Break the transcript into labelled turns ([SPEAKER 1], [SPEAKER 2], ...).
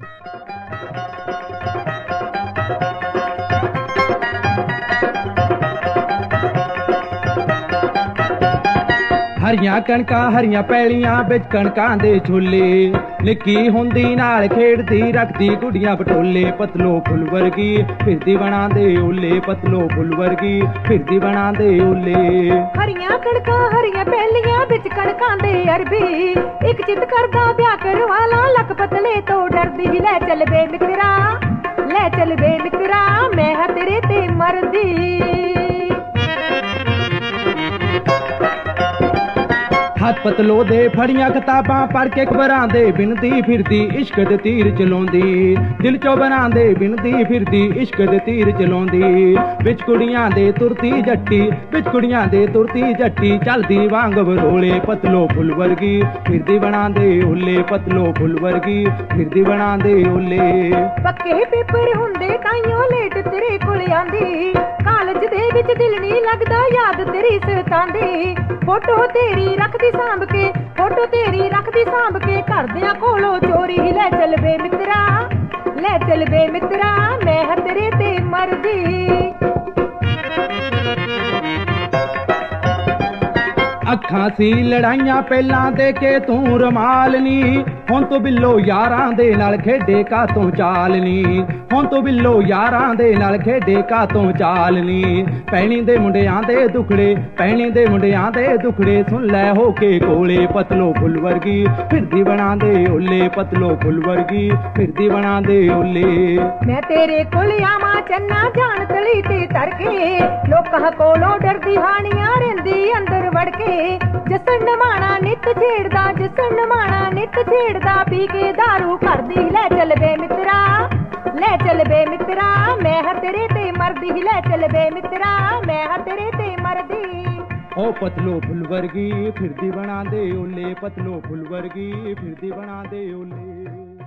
[SPEAKER 1] हरियां कणकां हरियां पैलियां विच कणकां दे झोले, निक्की हुंदी नाल खेडदी रखदी गुड़ियां बटोले। पतलो फुल वर्गी फिरदी बनांदे ओले, पतलो फुल वर्गी फिरदी बनांदे ओले।
[SPEAKER 2] हरियां कणकां हरियां पैलियां विच कणकां दे अरबी, इक चित करदा ब्याह करवाला लक पतले तो डरदी। लै चल बे मित्रा लै चल बे मित्रा मैं हां तेरे ते मरदी।
[SPEAKER 1] हथ पतलो दे फड़ियां किताबां पढ़ के घबरांदे बिनदी फिरदी इश्क दे तीर चलाउंदी। दिल चो बनांदे बिनदी फिरदी इश्क दे तीर चलाउंदी। बिच कुड़ियां दे तुरती जट्टी बिच कुड़ियां दे तुरती जट्टी, चलदी वांग बरोले। पतलो फुल वर्गी फिरदी बनांदे ओले, पतलो फुल वर्गी फिरदी बनांदे ओले।
[SPEAKER 2] पक्के पेपर हुंदे ताइयों लेट तेरे कोल आंदी, कालज दे विच दिल नहीं लगदा याद तेरी सतांदी। फोटो तेरी रखदी सांभ के फोटो तेरी रखदी सांभ के, घरदियां कोलों चोरी। लै चल बे मित्रा लै चल बे मित्रा मैं हां तेरे ते मरदी।
[SPEAKER 1] अखां सी लड़ाइयां पहलां दे के तू रमाल नी, हुण तो बिल्लो यारां दे नाल खेडे कातों चाल नी। हुण तो बिल्लो यारां दे नाल खेडे कातों चाल नी। पैणी दे मुंडियां दे दुखड़े पैणी दे मुंडियां दे दुखड़े, सुन लै हो के कोले। पतलो फुल वर्गी फिरदी बनांदे ओले, पतलो फुल वर्गी फिरदी बनांदे ओले।
[SPEAKER 2] मैं तेरे कोल आवां चन्ना जान तली ते तरके, लोकां कोलों डरदी हानियां रहिंदी अंदर वड़ के। जसन नमाणा नित छेड़दा जसन नमाणा नित छेड़दा, पी के दारू करदी। लै चल बे मित्रा लै चल बे मित्रा मैं हां तेरे ते मरदी। लै चल बे मित्रा मैं हां तेरे ते मरदी।
[SPEAKER 1] ओ पतलो फुल वर्गी फिरदी बनांदे ओले, पतलो फुल वर्गी फिरदी बनांदे ओले।